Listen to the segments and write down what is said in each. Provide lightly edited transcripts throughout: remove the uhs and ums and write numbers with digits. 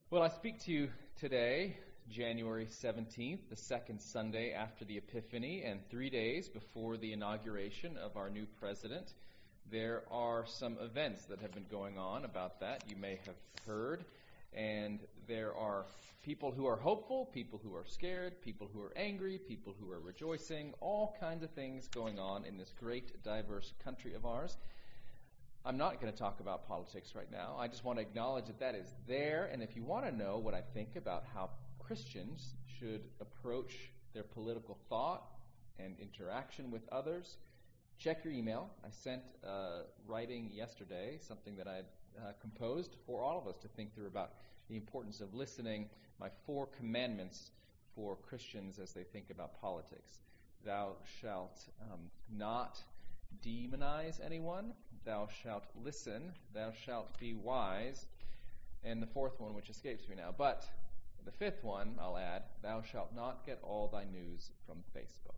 Well, I speak to you today, January 17th, the second Sunday after the Epiphany, and 3 days before the inauguration of our new president. There are some events that have been going on about that you may have heard, and there are people who are hopeful, people who are scared, people who are angry, people who are rejoicing, all kinds of things going on in this great, diverse country of ours. I'm not going to talk about politics right now. I just want to acknowledge that that is there, and if you want to know what I think about how Christians should approach their political thought and interaction with others, check your email. I sent writing yesterday, something that I composed for all of us to think through about the importance of listening, my 4 commandments for Christians as they think about politics. Thou shalt not demonize anyone. Thou shalt listen. Thou shalt be wise. And the 4th one, which escapes me now. But the 5th one, I'll add, thou shalt not get all thy news from Facebook.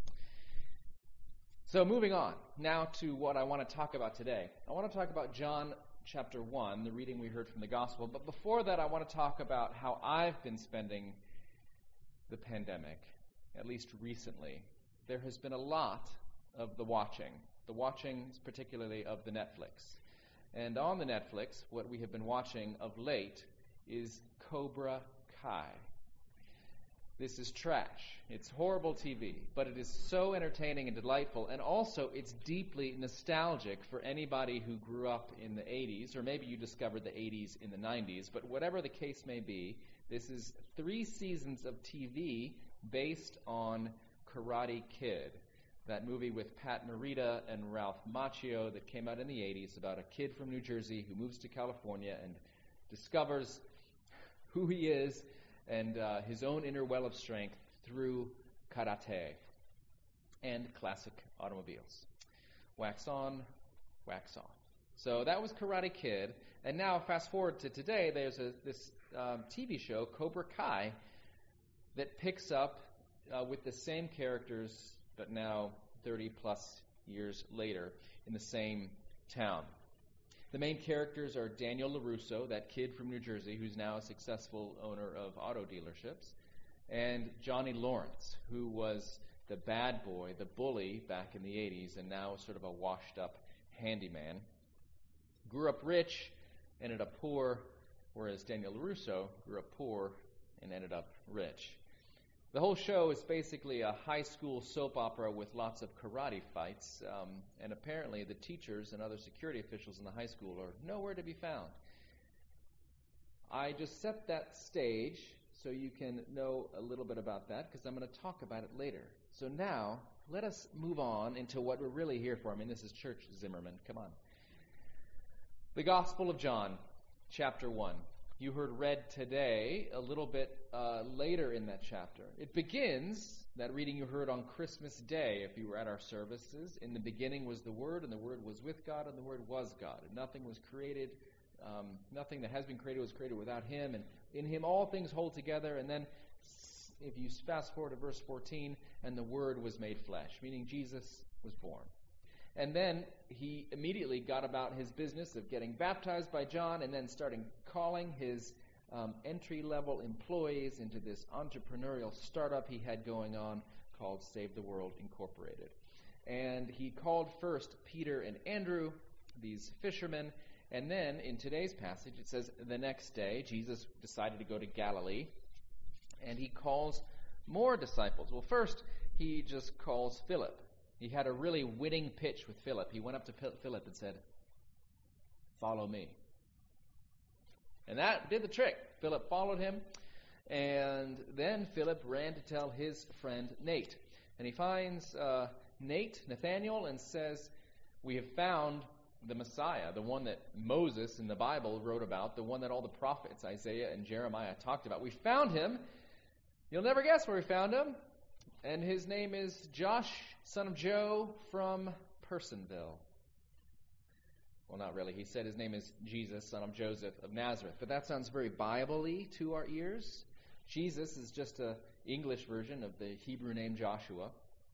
So moving on now to what I want to talk about today. I want to talk about John chapter 1, the reading we heard from the gospel. But before that, I want to talk about how I've been spending the pandemic, at least recently. There has been a lot of the watching particularly of the Netflix. And on the Netflix, what we have been watching of late is Cobra Kai. This is trash. It's horrible TV, but it is so entertaining and delightful, and also it's deeply nostalgic for anybody who grew up in the 80s, or maybe you discovered the 80s in the 90s, but whatever the case may be, this is 3 seasons of TV based on Karate Kid, that movie with Pat Morita and Ralph Macchio that came out in the 80s about a kid from New Jersey who moves to California and discovers who he is and his own inner well of strength through karate and classic automobiles. Wax on, wax off. So that was Karate Kid. And now fast forward to today, there's this TV show, Cobra Kai, that picks up with the same characters but now 30-plus years later in the same town. The main characters are Daniel LaRusso, that kid from New Jersey who's now a successful owner of auto dealerships, and Johnny Lawrence, who was the bad boy, the bully back in the 80s, and now sort of a washed-up handyman. Grew up rich, ended up poor, whereas Daniel LaRusso grew up poor and ended up rich. The whole show is basically a high school soap opera with lots of karate fights, and apparently the teachers and other security officials in the high school are nowhere to be found. I just set that stage so you can know a little bit about that, because I'm going to talk about it later. So now, let us move on into what we're really here for. I mean, this is church, Zimmerman. Come on. The Gospel of John, chapter 1. You heard read today a little bit later in that chapter. It begins, that reading you heard on Christmas Day, if you were at our services. In the beginning was the Word, and the Word was with God, and the Word was God. And nothing was created, nothing that has been created was created without Him. And in Him all things hold together. And then if you fast forward to verse 14, and the Word was made flesh, meaning Jesus was born. And then he immediately got about his business of getting baptized by John and then starting calling his entry-level employees into this entrepreneurial startup he had going on called Save the World Incorporated. And he called first Peter and Andrew, these fishermen, and then in today's passage it says the next day Jesus decided to go to Galilee, and he calls more disciples. Well, first he just calls Philip. He had a really winning pitch with Philip. He went up to Philip and said, "Follow me." And that did the trick. Philip followed him, and then Philip ran to tell his friend Nate. And he finds Nathaniel, and says, "We have found the Messiah, the one that Moses in the Bible wrote about, the one that all the prophets, Isaiah and Jeremiah, talked about. We found him. You'll never guess where we found him. And his name is Josh, son of Joe, from Personville." Well, not really. He said his name is Jesus, son of Joseph of Nazareth. But that sounds very Bible-y to our ears. Jesus is just an English version of the Hebrew name Joshua.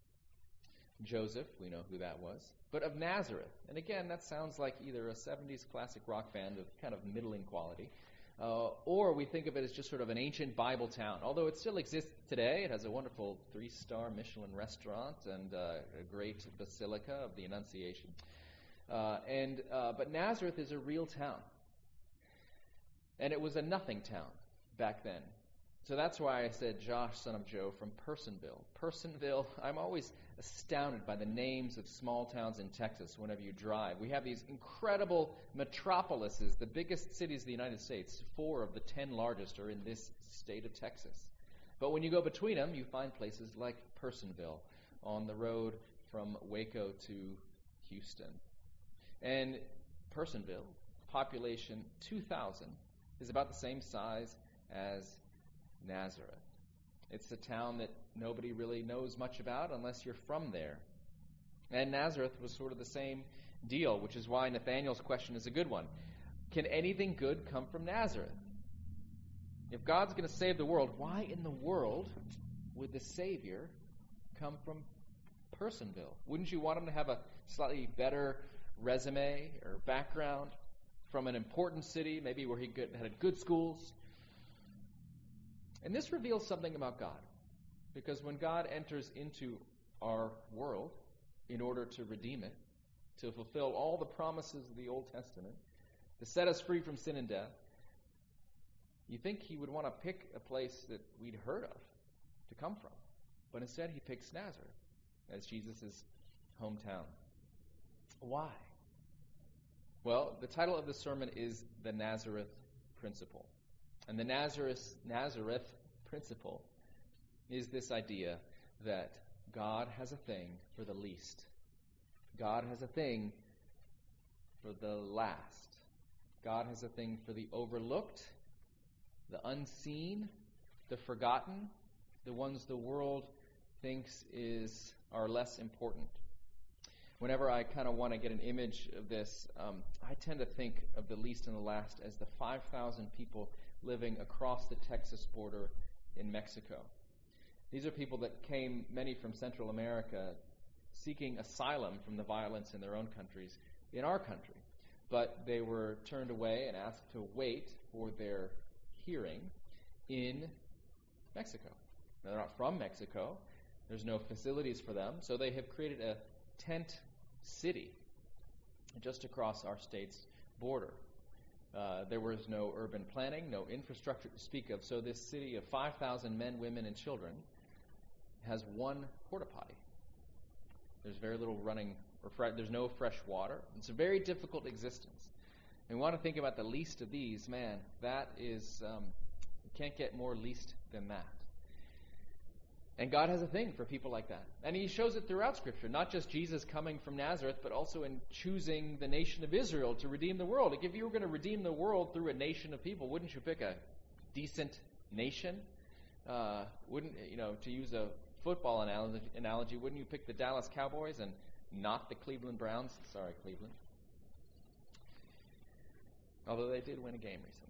Joseph, we know who that was. But of Nazareth. And again, that sounds like either a 70s classic rock band of kind of middling quality. Or we think of it as just sort of an ancient Bible town. Although it still exists today, it has a wonderful 3-star Michelin restaurant and a great Basilica of the Annunciation. But Nazareth is a real town. And it was a nothing town back then. So that's why I said Josh, son of Joe, from Personville. Personville, I'm always astounded by the names of small towns in Texas whenever you drive. We have these incredible metropolises, the biggest cities of the United States. 4 of the 10 largest are in this state of Texas. But when you go between them, you find places like Personville on the road from Waco to Houston. And Personville, population 2,000, is about the same size as Nazareth. It's a town that nobody really knows much about unless you're from there. And Nazareth was sort of the same deal, which is why Nathanael's question is a good one. Can anything good come from Nazareth? If God's going to save the world, why in the world would the Savior come from Personville? Wouldn't you want him to have a slightly better resume or background from an important city, maybe where he had good schools? And this reveals something about God, because when God enters into our world in order to redeem it, to fulfill all the promises of the Old Testament, to set us free from sin and death, you think he would want to pick a place that we'd heard of to come from. But instead he picks Nazareth as Jesus' hometown. Why? Well, the title of the sermon is The Nazareth Principle. And the Nazareth principle is this idea that God has a thing for the least. God has a thing for the last. God has a thing for the overlooked, the unseen, the forgotten, the ones the world thinks are less important. Whenever I kind of want to get an image of this, I tend to think of the least and the last as the 5,000 people living across the Texas border in Mexico. These are people that came, many from Central America, seeking asylum from the violence in their own countries, in our country. But they were turned away and asked to wait for their hearing in Mexico. Now, they're not from Mexico. There's no facilities for them, so they have created a tent city just across our state's border. There was no urban planning, no infrastructure to speak of, so this city of 5,000 men, women, and children has one porta potty. There's very little running, there's no fresh water. It's a very difficult existence. And we want to think about the least of these. Man, that is, you can't get more least than that. And God has a thing for people like that. And he shows it throughout Scripture, not just Jesus coming from Nazareth, but also in choosing the nation of Israel to redeem the world. Like, if you were going to redeem the world through a nation of people, wouldn't you pick a decent nation? To use a football analogy, wouldn't you pick the Dallas Cowboys and not the Cleveland Browns? Sorry, Cleveland. Although they did win a game recently.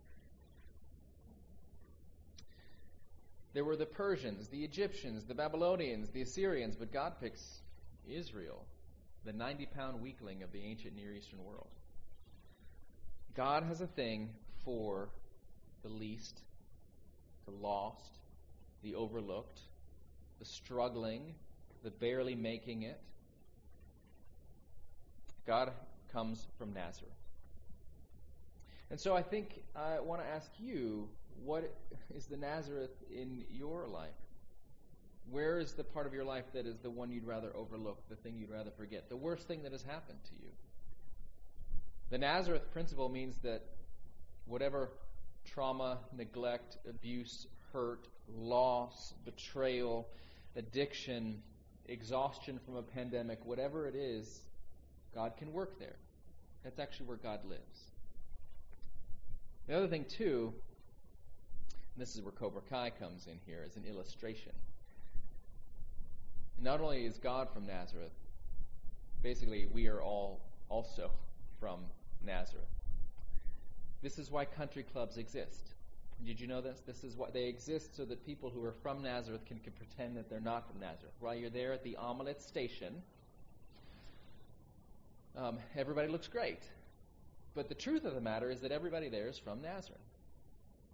There were the Persians, the Egyptians, the Babylonians, the Assyrians, but God picks Israel, the 90-pound weakling of the ancient Near Eastern world. God has a thing for the least, the lost, the overlooked, the struggling, the barely making it. God comes from Nazareth. And so I think I want to ask you, what is the Nazareth in your life? Where is the part of your life that is the one you'd rather overlook, the thing you'd rather forget, the worst thing that has happened to you? The Nazareth principle means that whatever trauma, neglect, abuse, hurt, loss, betrayal, addiction, exhaustion from a pandemic, whatever it is, God can work there. That's actually where God lives. The other thing, too, and this is where Cobra Kai comes in here as an illustration. Not only is God from Nazareth, basically we are all also from Nazareth. This is why country clubs exist. Did you know this? This is why they exist, so that people who are from Nazareth can pretend that they're not from Nazareth. While you're there at the Omelette station, everybody looks great. But the truth of the matter is that everybody there is from Nazareth.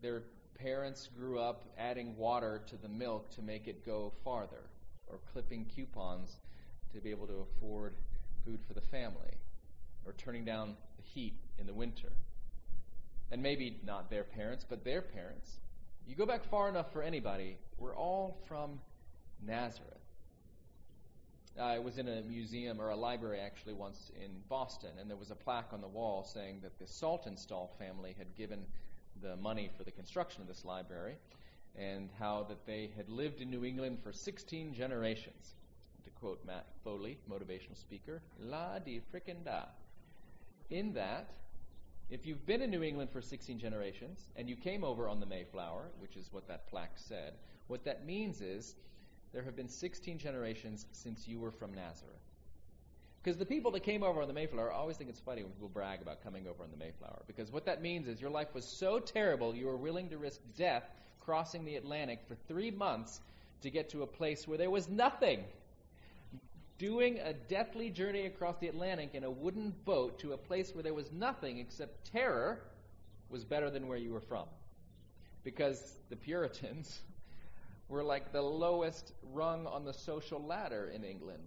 their parents grew up adding water to the milk to make it go farther, or clipping coupons to be able to afford food for the family, or turning down the heat in the winter. And maybe not their parents, but their parents. You go back far enough for anybody, we're all from Nazareth. I was in a museum, or a library actually, once in Boston, and there was a plaque on the wall saying that the Saltonstall family had given the money for the construction of this library, and how that they had lived in New England for 16 generations. To quote Matt Foley, motivational speaker, la di frickin' da. In that, if you've been in New England for 16 generations, and you came over on the Mayflower, which is what that plaque said, what that means is there have been 16 generations since you were from Nazareth. Because the people that came over on the Mayflower, I always think it's funny when people brag about coming over on the Mayflower, because what that means is your life was so terrible you were willing to risk death crossing the Atlantic for 3 months to get to a place where there was nothing. Doing a deathly journey across the Atlantic in a wooden boat to a place where there was nothing except terror was better than where you were from. Because the Puritans were like the lowest rung on the social ladder in England.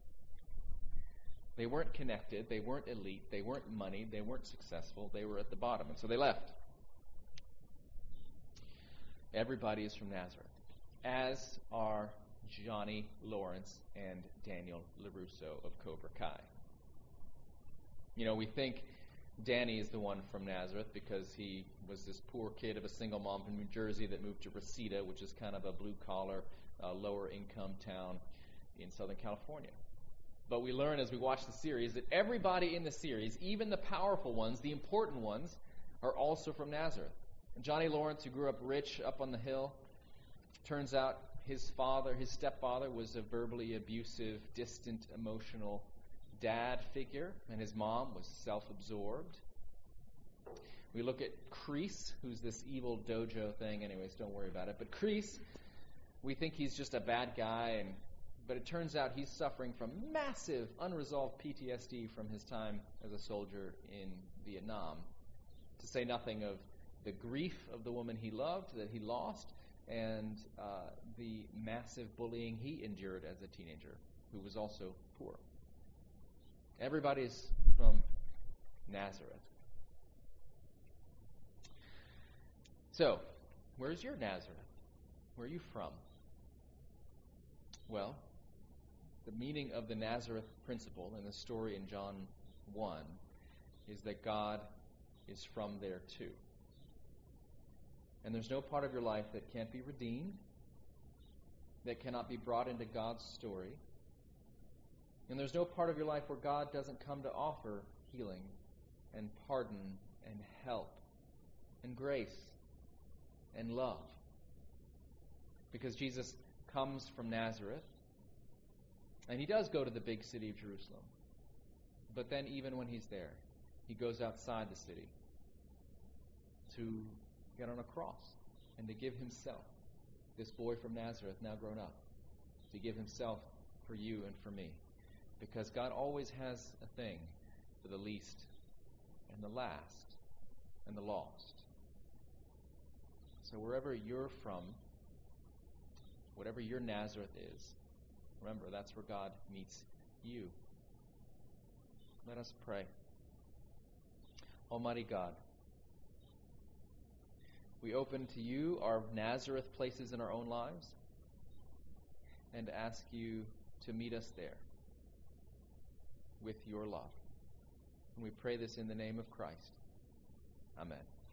They weren't connected, they weren't elite, they weren't moneyed, they weren't successful, they were at the bottom, and so they left. Everybody is from Nazareth, as are Johnny Lawrence and Daniel LaRusso of Cobra Kai. You know, we think Danny is the one from Nazareth because he was this poor kid of a single mom from New Jersey that moved to Reseda, which is kind of a blue-collar, lower-income town in Southern California. But we learn as we watch the series that everybody in the series, even the powerful ones, the important ones, are also from Nazareth. Johnny Lawrence, who grew up rich up on the hill, turns out his stepfather, was a verbally abusive, distant, emotional dad figure, and his mom was self-absorbed. We look at Kreese, who's this evil dojo thing. Anyways, don't worry about it. But Kreese, we think he's just a bad guy, but it turns out he's suffering from massive unresolved PTSD from his time as a soldier in Vietnam, to say nothing of the grief of the woman he loved that he lost, and the massive bullying he endured as a teenager, who was also poor. Everybody's from Nazareth. So, where's your Nazareth? Where are you from? Well, the meaning of the Nazareth principle in the story in John 1 is that God is from there too. And there's no part of your life that can't be redeemed, that cannot be brought into God's story. And there's no part of your life where God doesn't come to offer healing and pardon and help and grace and love. Because Jesus comes from Nazareth, and he does go to the big city of Jerusalem. But then even when he's there, he goes outside the city to get on a cross and to give himself, this boy from Nazareth, now grown up, to give himself for you and for me. Because God always has a thing for the least and the last and the lost. So wherever you're from, whatever your Nazareth is, remember, that's where God meets you. Let us pray. Almighty God, we open to you our Nazareth places in our own lives and ask you to meet us there with your love. And we pray this in the name of Christ. Amen.